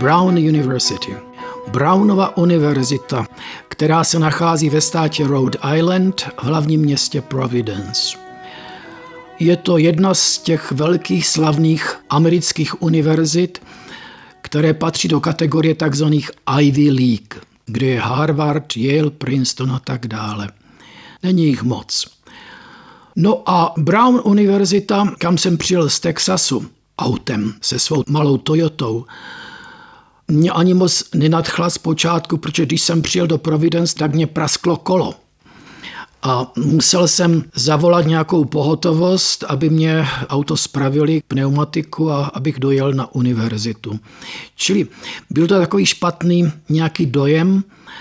Brown University. Brownova univerzita, která se nachází ve státě Rhode Island v hlavním městě Providence. Je to jedna z těch velkých slavných amerických univerzit, které patří do kategorie takzvaných Ivy League, kde je Harvard, Yale, Princeton a tak dále. Není jich moc. No a Brown univerzita, kam jsem přijel z Texasu autem se svou malou Toyotou, mě ani moc nenadchla zpočátku, protože když jsem přijel do Providence, tak mě prasklo kolo. A musel jsem zavolat nějakou pohotovost, aby mě auto spravili, pneumatiku a abych dojel na univerzitu. Čili byl to takový špatný nějaký dojem.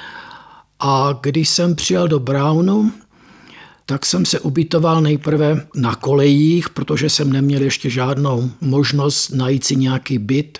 A když jsem přijel do Brownu, tak jsem se ubytoval nejprve na kolejích, protože jsem neměl ještě žádnou možnost najít si nějaký byt.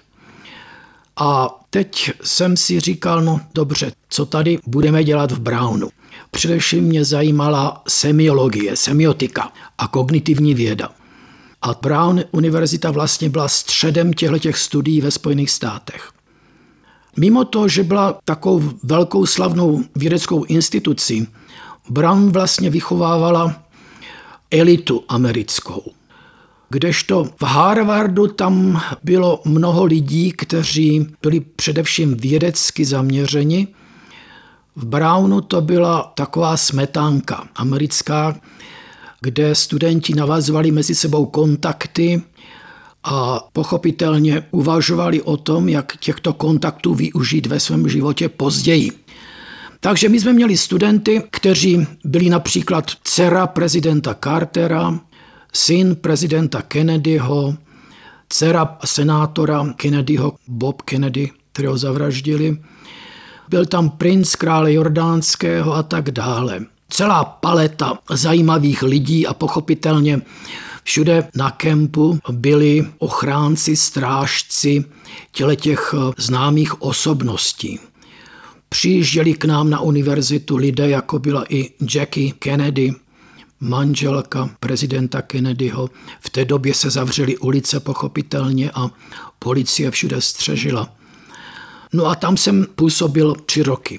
A teď jsem si říkal, no dobře, co tady budeme dělat v Brownu? Především mě zajímala semiologie, semiotika a kognitivní věda. A Brown univerzita vlastně byla středem těchto studií ve Spojených státech. Mimo to, že byla takovou velkou slavnou vědeckou institucí, Brown vlastně vychovávala elitu americkou. Kdežto v Harvardu tam bylo mnoho lidí, kteří byli především vědecky zaměřeni. V Brownu to byla taková smetánka americká, kde studenti navazovali mezi sebou kontakty a pochopitelně uvažovali o tom, jak těchto kontaktů využít ve svém životě později. Takže my jsme měli studenty, kteří byli například dcera prezidenta Cartera, syn prezidenta Kennedyho, dcera senátora Kennedyho, Bob Kennedy, kterého zavraždili. Byl tam princ krále Jordánského a tak dále. Celá paleta zajímavých lidí a pochopitelně všude na kempu byli ochránci, strážci těch známých osobností. Přijížděli k nám na univerzitu lidé, jako byla i Jackie Kennedy, manželka prezidenta Kennedyho. V té době se zavřely ulice pochopitelně a policie všude střežila. No a tam jsem působil 3 roky.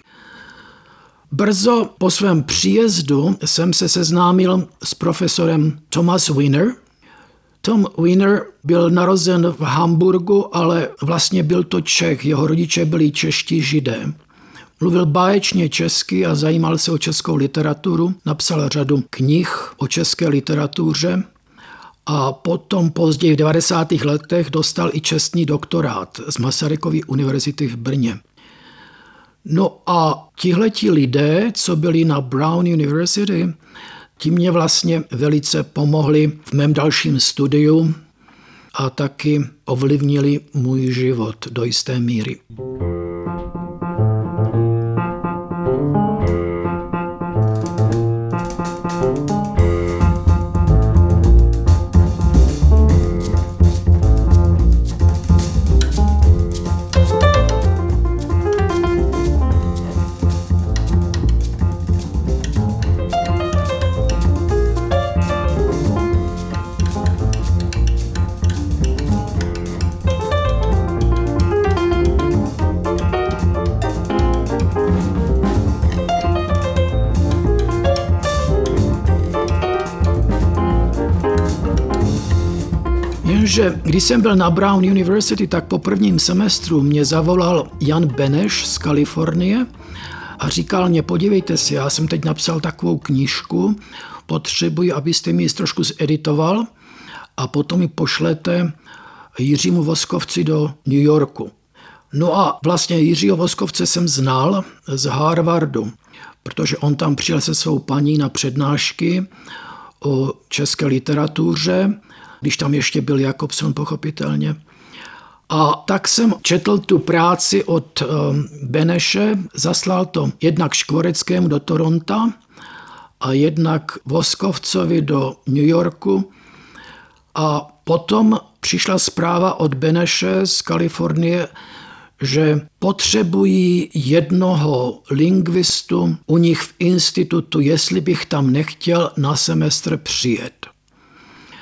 Brzo po svém příjezdu jsem se seznámil s profesorem Thomas Wiener. Tom Wiener byl narozen v Hamburgu, ale vlastně byl to Čech. Jeho rodiče byli čeští Židé. Mluvil báječně česky a zajímal se o českou literaturu. Napsal řadu knih o české literatuře a potom později v 90. letech dostal i čestný doktorát z Masarykovy univerzity v Brně. No a tihleti lidé, co byli na Brown University, ti mě vlastně velice pomohli v mém dalším studiu a taky ovlivnili můj život do jisté míry. Jenže když jsem byl na Brown University, tak po prvním semestru mě zavolal Jan Beneš z Kalifornie a říkal mě, podívejte si, já jsem teď napsal takovou knížku, potřebuji, abyste mi ji trošku zeditoval a potom mi pošlete Jiřímu Voskovci do New Yorku. No a vlastně Jiřího Voskovce jsem znal z Harvardu, protože on tam přijel se svou paní na přednášky o české literatuře, když tam ještě byl Jakobson pochopitelně. A tak jsem četl tu práci od Beneše, zaslal to jednak Škvoreckému do Toronta a jednak Voskovcovi do New Yorku. A potom přišla zpráva od Beneše z Kalifornie, že potřebují jednoho lingvistu u nich v institutu, jestli bych tam nechtěl na semestr přijet.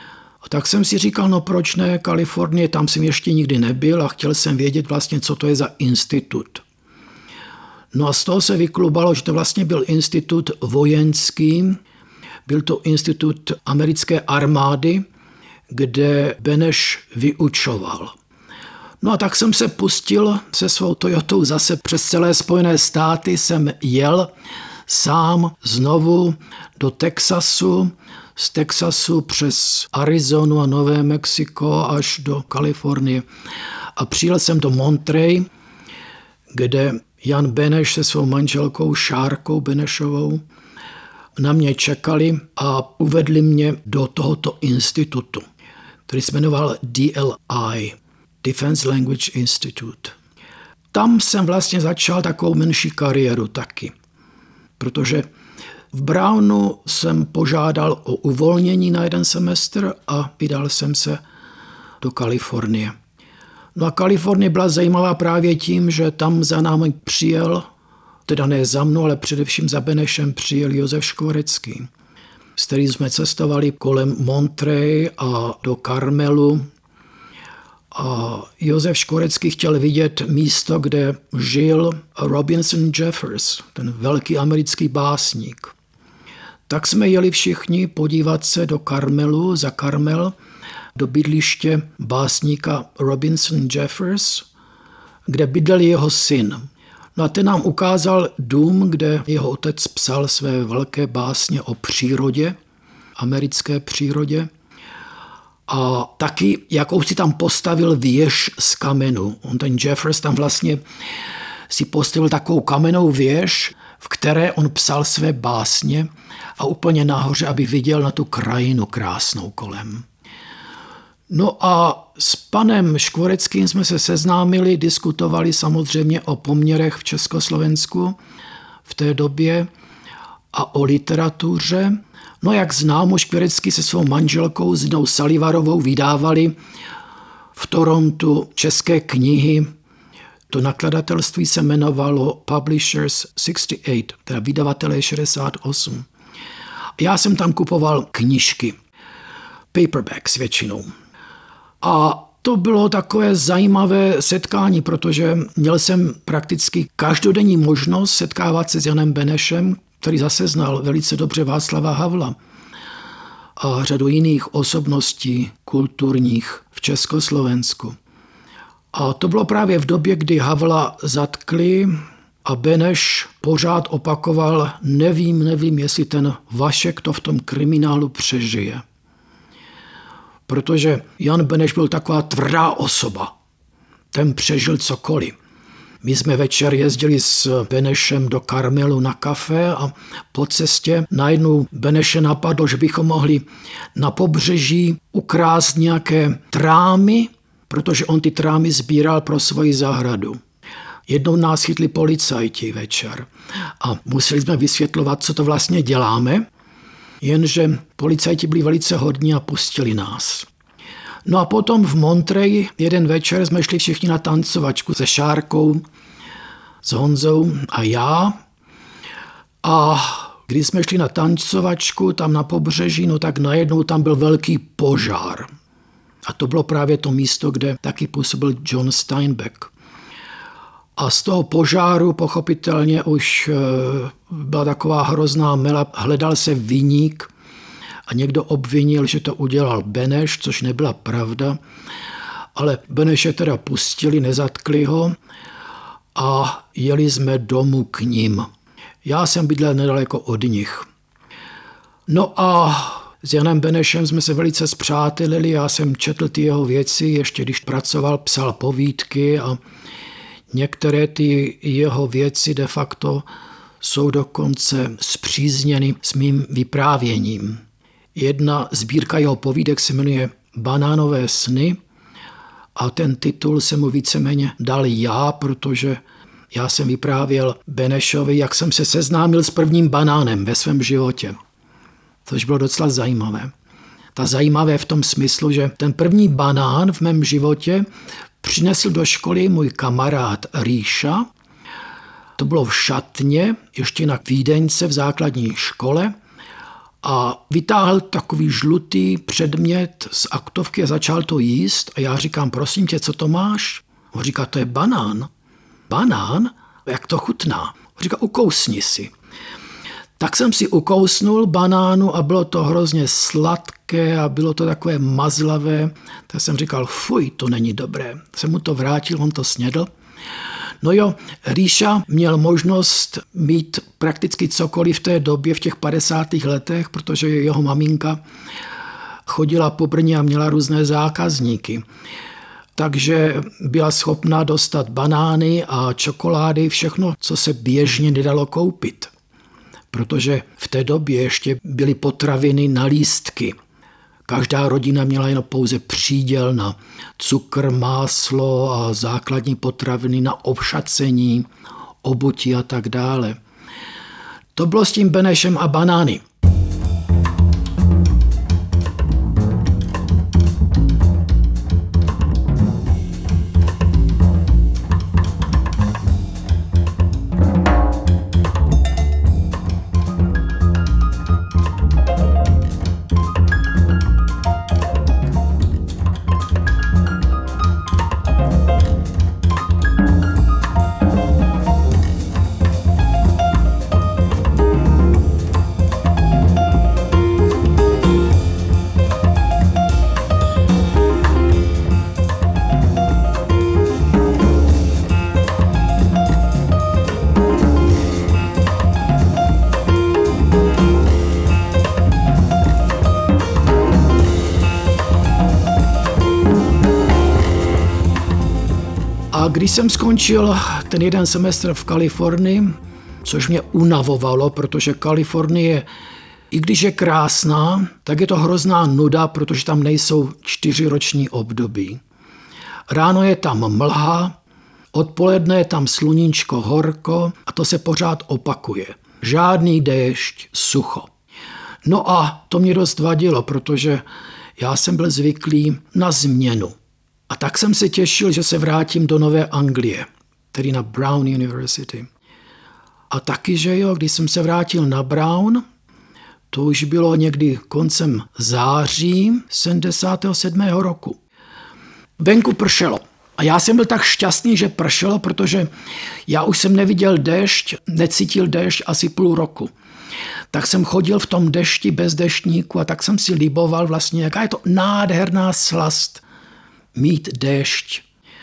A tak jsem si říkal, no proč ne, Kalifornie, tam jsem ještě nikdy nebyl a chtěl jsem vědět vlastně, co to je za institut. No a z toho se vyklubalo, že to vlastně byl institut vojenský, byl to institut americké armády, kde Beneš vyučoval. No a tak jsem se pustil se svou Toyotou zase přes celé Spojené státy, jsem jel sám znovu do Texasu, z Texasu přes Arizonu a Nové Mexiko až do Kalifornie. A přijel jsem do Monterey, kde Jan Beneš se svou manželkou Šárkou Benešovou na mě čekali a uvedli mě do tohoto institutu, který se jmenoval DLI, Defense Language Institute. Tam jsem vlastně začal takovou menší kariéru taky, protože v Brownu jsem požádal o uvolnění na jeden semestr a vydal jsem se do Kalifornie. No a Kalifornie byla zajímavá právě tím, že tam za námi přijel, teda ne za mnou, ale především za Benešem přijel Josef Škvorecký, s kterým jsme cestovali kolem Monterey a do Carmelu. A Josef Škvorecký chtěl vidět místo, kde žil Robinson Jeffers, ten velký americký básník. Tak jsme jeli všichni podívat se do Carmelu, za Carmel, do bydliště básníka Robinson Jeffers, kde bydlel jeho syn. No a ten nám ukázal dům, kde jeho otec psal své velké básně o přírodě, americké přírodě. A taky jakousi tam postavil věž z kamenu. On ten Jeffers tam vlastně si postavil takovou kamennou věž, v které on psal své básně a úplně nahoře, aby viděl na tu krajinu krásnou kolem. No a s panem Škvoreckým jsme se seznámili, diskutovali samozřejmě o poměrech v Československu v té době a o literatuře. No jak známo, Škvorecký se svou manželkou Zinou Salivarovou vydávali v Torontu české knihy. To nakladatelství se jmenovalo Publishers 68, teda vydavatelé 68. Já jsem tam kupoval knížky, paperbacks většinou. A to bylo takové zajímavé setkání, protože měl jsem prakticky každodenní možnost setkávat se s Janem Benešem, který zase znal velice dobře Václava Havla a řadu jiných osobností kulturních v Československu. A to bylo právě v době, kdy Havla zatkli a Beneš pořád opakoval, nevím, jestli ten Vašek to v tom kriminálu přežije. Protože Jan Beneš byl taková tvrdá osoba. Ten přežil cokoliv. My jsme večer jezdili s Benešem do Carmelu na kafe a po cestě najednou Beneše napadlo, že bychom mohli na pobřeží ukrást nějaké trámy, protože on ty trámy sbíral pro svoji zahradu. Jednou nás chytli policajti večer a museli jsme vysvětlovat, co to vlastně děláme, jenže policajti byli velice hodní a pustili nás. No a potom v Monterey jeden večer jsme šli všichni na tancovačku se Šárkou, s Honzou a já. A když jsme šli na tancovačku tam na pobřeží, no tak najednou tam byl velký požár. A to bylo právě to místo, kde taky působil John Steinbeck. A z toho požáru pochopitelně už byla taková hrozná mela. Hledal se viník a někdo obvinil, že to udělal Beneš, což nebyla pravda. Ale Beneše teda pustili, nezatkli ho a jeli jsme domů k ním. Já jsem bydlel nedaleko od nich. No a s Janem Benešem jsme se velice spřátelili, já jsem četl ty jeho věci, ještě když pracoval, psal povídky a některé ty jeho věci de facto jsou dokonce spřízněny s mým vyprávěním. Jedna sbírka jeho povídek se jmenuje Banánové sny a ten titul jsem mu víceméně dal já, protože já jsem vyprávěl Benešovi, jak jsem se seznámil s prvním banánem ve svém životě. Což bylo docela zajímavé. Ta zajímavé v tom smyslu, že ten první banán v mém životě přinesl do školy můj kamarád Ríša. To bylo v Šatně, ještě na Vídeňce v základní škole. a vytáhl takový žlutý předmět z aktovky a začal to jíst a já říkám, prosím tě, co to máš? On říká, to je banán. Banán? Jak to chutná? On říká, ukousni si. Tak jsem si ukousnul banánu a bylo to hrozně sladké a bylo to takové mazlavé. Tak jsem říkal, fuj, to není dobré. Jsem mu to vrátil, on to snědl. No jo, Ríša měl možnost mít prakticky cokoliv v té době, v těch 50. letech, protože jeho maminka chodila po Brně a měla různé zákazníky. Takže byla schopná dostat banány a čokolády, všechno, co se běžně nedalo koupit. Protože v té době ještě byly potraviny na lístky. Každá rodina měla jen pouze příděl na cukr, máslo a základní potraviny na ovšacení, obutí a tak dále. To bylo s tím Benešem a banány. A když jsem skončil ten jeden semestr v Kalifornii, což mě unavovalo, protože Kalifornie, i když je krásná, tak je to hrozná nuda, protože tam nejsou 4roční období. Ráno je tam mlha, odpoledne je tam sluníčko, horko a to se pořád opakuje. Žádný déšť, sucho. No a to mě dost vadilo, protože já jsem byl zvyklý na změnu. A tak jsem se těšil, že se vrátím do Nové Anglie, tedy na Brown University. A taky, že jo, když jsem se vrátil na Brown, to už bylo někdy koncem září 77. roku. Venku pršelo. A já jsem byl tak šťastný, že pršelo, protože já už jsem neviděl déšť, necítil déšť asi půl roku. Tak jsem chodil v tom dešti bez deštníku a tak jsem si liboval vlastně, jaká je to nádherná slast mít déšť.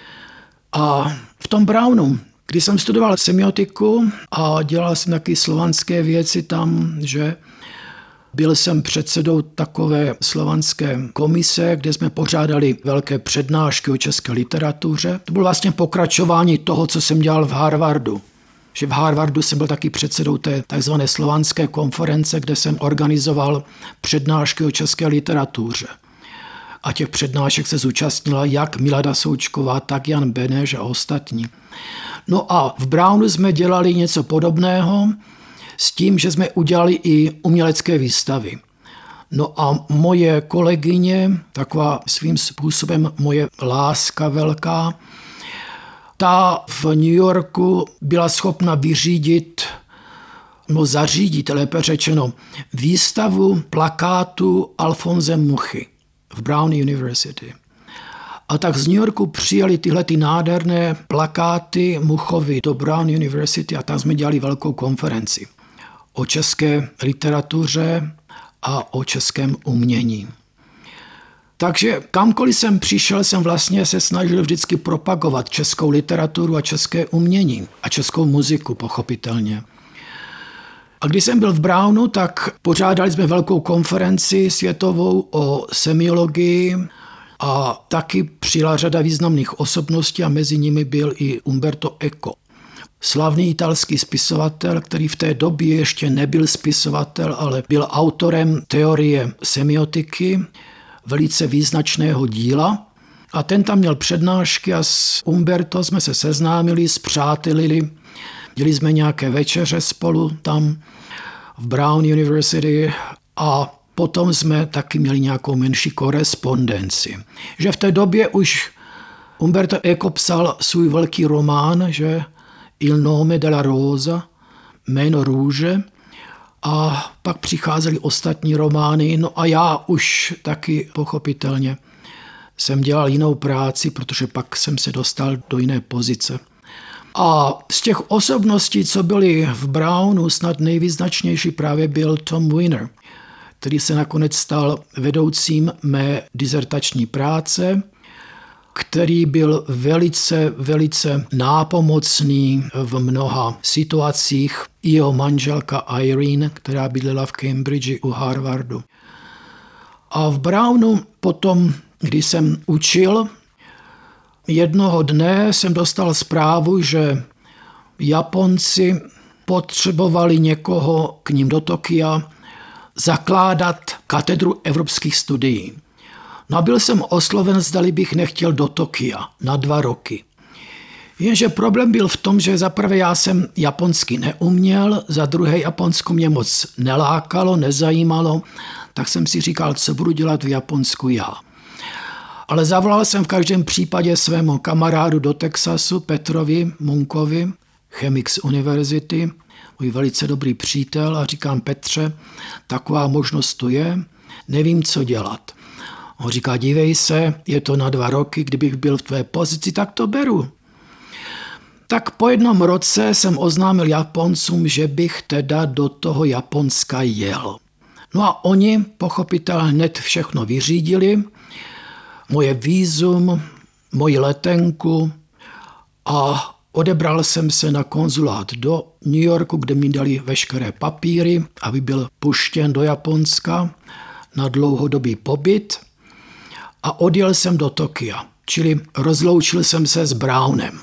A v tom Brownu, když jsem studoval semiotiku a dělal jsem taky slovanské věci tam, že byl jsem předsedou takové slovanské komise, kde jsme pořádali velké přednášky o české literatuře. To bylo vlastně pokračování toho, co jsem dělal v Harvardu. Že v Harvardu jsem byl taky předsedou té takzvané slovanské konference, kde jsem organizoval přednášky o české literatuře. A těch přednášek se zúčastnila jak Milada Součková, tak Jan Beneš a ostatní. No a v Brownu jsme dělali něco podobného s tím, že jsme udělali i umělecké výstavy. No a moje kolegyně, taková svým způsobem moje láska velká, ta v New Yorku byla schopna zařídit, lépe řečeno, výstavu plakátu Alfonse Muchy v Brown University. A tak z New Yorku přijali tyhle nádherné plakáty Muchovy do Brown University a tam jsme dělali velkou konferenci o české literatuře a o českém umění. Takže kamkoliv jsem přišel, jsem vlastně se snažil vždycky propagovat českou literaturu a české umění a českou muziku, pochopitelně. A když jsem byl v Brownu, tak pořádali jsme velkou konferenci světovou o semiologii a taky přijela řada významných osobností a mezi nimi byl i Umberto Eco. Slavný italský spisovatel, který v té době ještě nebyl spisovatel, ale byl autorem teorie semiotiky, velice význačného díla. A ten tam měl přednášky a s Umberto jsme se seznámili, spřátelili. Dělali jsme nějaké večeře spolu tam v Brown University a potom jsme taky měli nějakou menší korespondenci. Že v té době už Umberto Eco psal svůj velký román, že Il nome della rosa, jméno růže, A pak přicházely ostatní romány, no a já už taky pochopitelně jsem dělal jinou práci, protože pak jsem se dostal do jiné pozice. A z těch osobností, co byly v Brownu, snad nejvýznačnější právě byl Tom Winner, který se nakonec stal vedoucím mé dizertační práce, který byl velice nápomocný v mnoha situacích. I jeho manželka Irene, která bydlela v Cambridge u Harvardu. A v Brownu potom, když jsem učil, jednoho dne jsem dostal zprávu, že Japonci potřebovali někoho k ním do Tokia zakládat katedru evropských studií. No a byl jsem osloven, zdali bych nechtěl do Tokia na 2 roky. Jenže problém byl v tom, že za prvé já jsem japonsky neuměl, za druhé Japonsko mě moc nelákalo, nezajímalo, tak jsem si říkal, co budu dělat v Japonsku já. Ale zavolal jsem v každém případě svému kamarádu do Texasu, Petrovi Munkovi, chemik z univerzity, můj velice dobrý přítel, a říkám: Petře, taková možnost tu je, nevím, co dělat. On říká: dívej se, je to na 2 roky, kdybych byl v tvé pozici, tak to beru. Tak po 1 roce jsem oznámil Japoncům, že bych teda do toho Japonska jel. No a oni pochopitelně hned všechno vyřídili, moje vízum, moji letenku, a odebral jsem se na konzulát do New Yorku, kde mi dali veškeré papíry, aby byl puštěn do Japonska na dlouhodobý pobyt, a odjel jsem do Tokia, čili rozloučil jsem se s Brownem.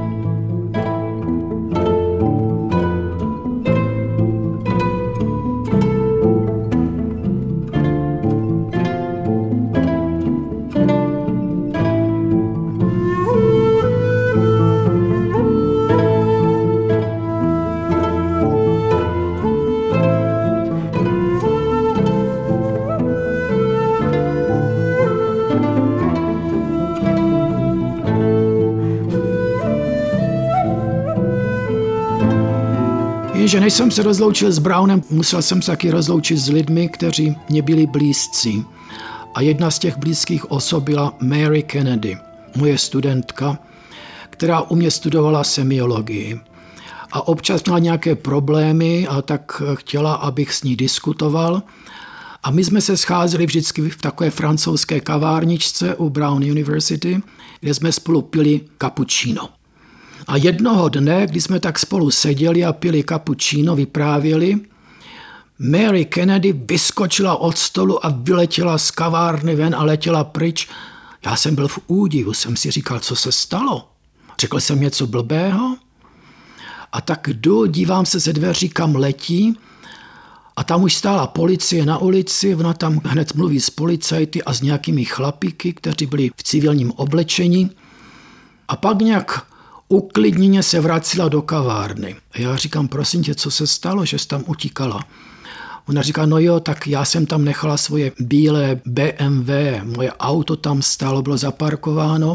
Jenže než jsem se rozloučil s Brownem, musel jsem se taky rozloučit s lidmi, kteří mě byli blízcí. A jedna z těch blízkých osob byla Mary Kennedy, moje studentka, která u mě studovala semiologii. A občas měla nějaké problémy, a tak chtěla, abych s ní diskutoval. A my jsme se scházeli vždycky v takové francouzské kavárničce u Brown University, kde jsme spolu pili cappuccino. A jednoho dne, když jsme tak spolu seděli a pili cappuccino, vyprávěli, Mary Kennedy vyskočila od stolu a vyletěla z kavárny ven a letěla pryč. Já jsem byl v údivu, jsem si říkal, co se stalo. Řekl jsem něco blbého? A tak jdu, dívám se ze dveří, kam letí, a tam už stála policie na ulici, ona tam hned mluví s policajty a s nějakými chlapíky, kteří byli v civilním oblečení. A pak nějak uklidněně se vracela do kavárny. A já říkám: prosím tě, co se stalo, že jsi tam utíkala? Ona říká: no jo, tak já jsem tam nechala svoje bílé BMW, moje auto tam stálo, bylo zaparkováno,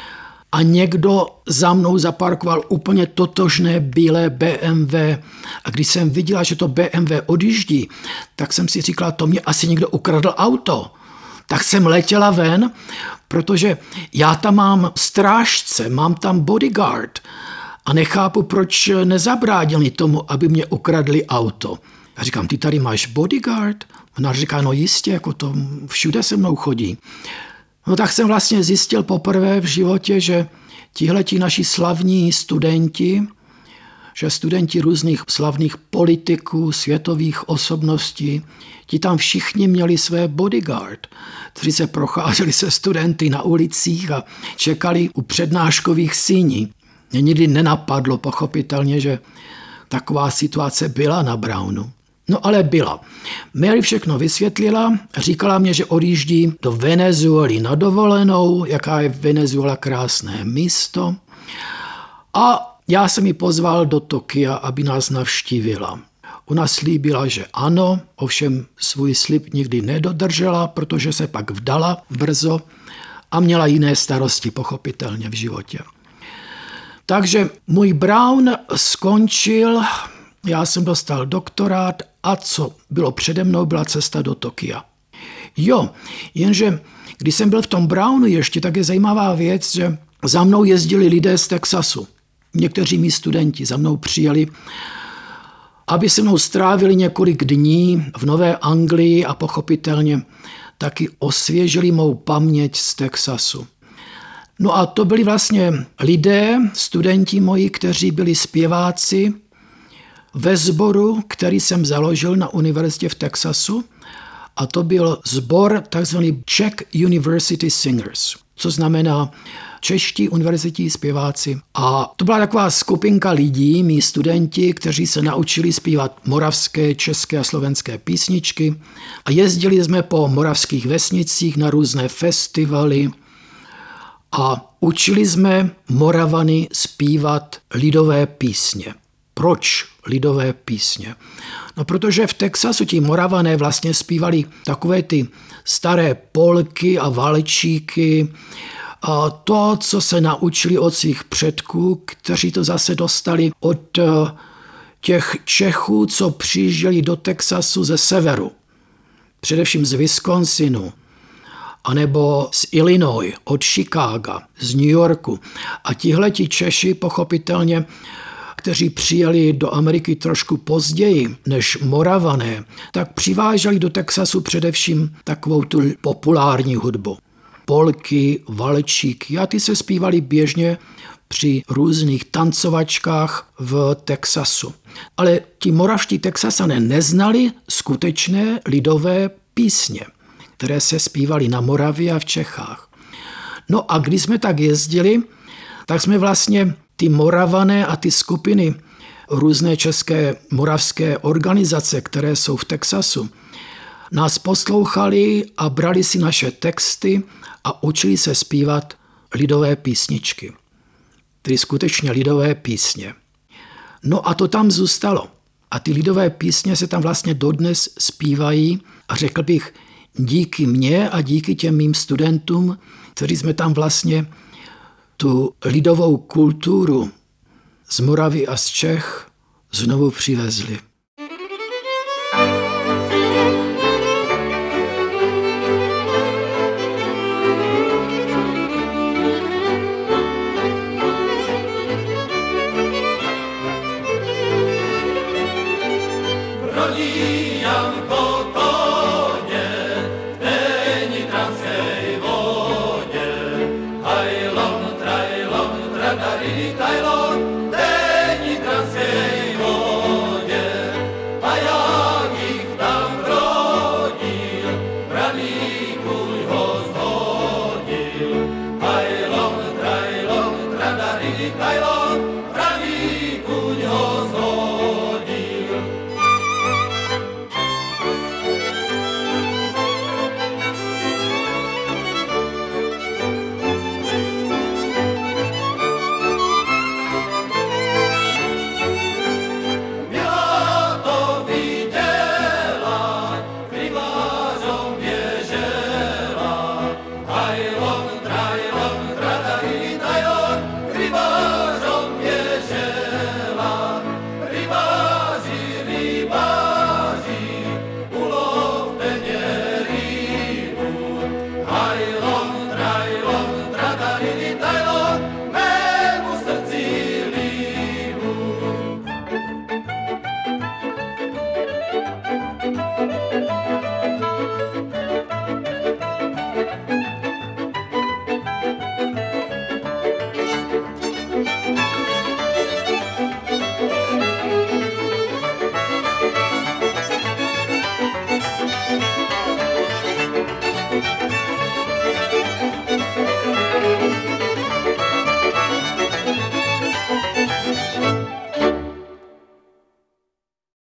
a někdo za mnou zaparkoval úplně totožné bílé BMW. A když jsem viděla, že to BMW odjíždí, tak jsem si říkala, to mě asi někdo ukradl auto. Tak jsem letěla ven, protože já tam mám strážce, mám tam bodyguard a nechápu, proč nezabránili tomu, aby mě ukradli auto. Já říkám: ty tady máš bodyguard? Ona říká: no jistě, jako to všude se mnou chodí. No tak jsem vlastně zjistil poprvé v životě, že tihleti naši slavní studenti, že studenti různých slavných politiků, světových osobností, ti tam všichni měli své bodyguard, kteří se procházeli se studenty na ulicích a čekali u přednáškových síní. Mě nikdy nenapadlo pochopitelně, že taková situace byla na Brownu. No ale byla. Mary všechno vysvětlila, říkala mě, že odjíždí do Venezuely na dovolenou, jaká je Venezuela krásné místo. A já jsem ji pozval do Tokia, aby nás navštívila. Ona slíbila, že ano, ovšem svůj slib nikdy nedodržela, protože se pak vdala brzo a měla jiné starosti pochopitelně v životě. Takže můj Brown skončil Já jsem dostal doktorát a co bylo přede mnou, byla cesta do Tokia. Jo, jenže když jsem byl v tom Brownu ještě, tak je zajímavá věc, že za mnou jezdili lidé z Texasu. Někteří mí studenti za mnou přijeli, aby se mnou strávili několik dní v Nové Anglii a pochopitelně taky osvěžili mou paměť z Texasu. No a to byli vlastně lidé, studenti moji, kteří byli zpěváci ve sboru, který jsem založil na univerzitě v Texasu, a to byl sbor takzvaný Czech University Singers, co znamená čeští univerzitní zpěváci. A to byla taková skupinka lidí, mí studenti, kteří se naučili zpívat moravské, české a slovenské písničky a jezdili jsme po moravských vesnicích na různé festivaly a učili jsme Moravany zpívat lidové písně. Proč lidové písně? No, protože v Texasu ti Moravané vlastně zpívali takové ty staré polky a valčíky, a to, co se naučili od svých předků, kteří to zase dostali od těch Čechů, co přijížděli do Texasu ze severu, především z Wisconsinu, anebo z Illinois, od Chicaga, z New Yorku. A tihleti Češi pochopitelně, kteří přijeli do Ameriky trošku později než Moravané, tak přiváželi do Texasu především takovou tu populární hudbu. Polky, valčíky a ty se zpívaly běžně při různých tancovačkách v Texasu. Ale ti moravští Texasané neznali skutečné lidové písně, které se zpívaly na Moravě a v Čechách. No a když jsme tak jezdili, tak jsme vlastně ty Moravané a ty skupiny, různé české moravské organizace, které jsou v Texasu, nás poslouchali a brali si naše texty a učili se zpívat lidové písničky. Tedy skutečně lidové písně. No a to tam zůstalo. A ty lidové písně se tam vlastně dodnes zpívají a řekl bych díky mně a díky těm mým studentům, kteří jsme tam vlastně tu lidovou kulturu z Moravy a z Čech znovu přivezli.